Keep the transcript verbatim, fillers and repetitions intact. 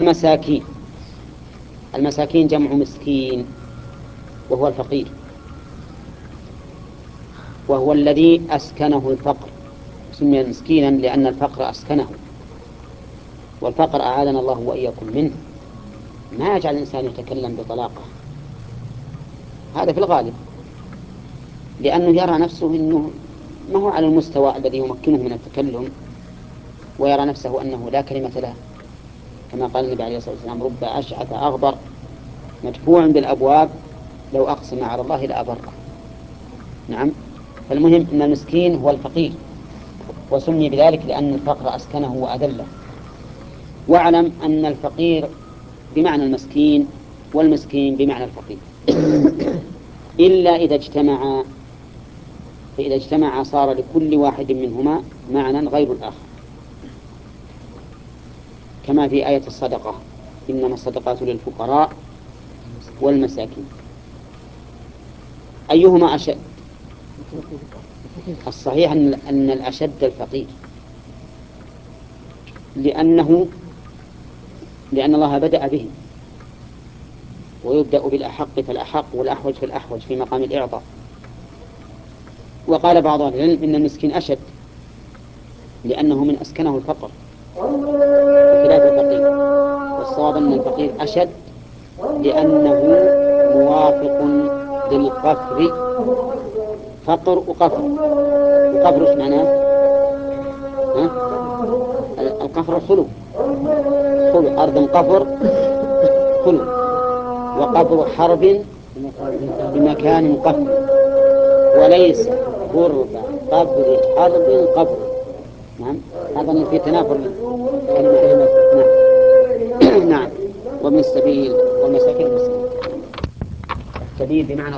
والمساكين. المساكين جمع مسكين وهو الفقير، وهو الذي أسكنه الفقر، سمي مسكينا لأن الفقر أسكنه، والفقر أعاذنا الله وإياكم منه ما يجعل الإنسان يتكلم بطلاقة، هذا في الغالب، لأنه يرى نفسه أنه ما هو على المستوى الذي يمكنه من التكلم، ويرى نفسه أنه لا كلمة له، كما قال النبي عليه الصلاة والسلام: رب أشعث أغبر مدفوع بالأبواب لو أقسم على الله لأبره. نعم. فالمهم أن المسكين هو الفقير، وسمي بذلك لأن الفقر أسكنه وأذله. واعلم أن الفقير بمعنى المسكين والمسكين بمعنى الفقير إلا إذا اجتمعا، فإذا اجتمعا صار لكل واحد منهما معنى غير الآخر، كما في آية الصدقة: إنما الصدقات للفقراء والمساكين. أيهما أشد؟ الصحيح أن الأشد الفقير، لأنه لأن الله بدأ به، ويبدأ بالأحق فالأحق والأحوج فالأحوج في مقام الإعطاء. وقال بعض أهل العلم إن المسكين أشد لأنه من أسكنه الفقر بخلاف الفقير، والصواب أن الفقير أشد لأنه موافق للقفر، فقر وقفر. القفر ايش معناه؟ ها؟ القفر الخلو، خلو أرض قفر خلو، وقبر حرب بمكان قفر، وليس قرب قبر حرب قبر. نعم، هذا في تنافر الكلمات. نعم. نعم. ومن السبيل والمساكين المسلمين. السبيل بمعنى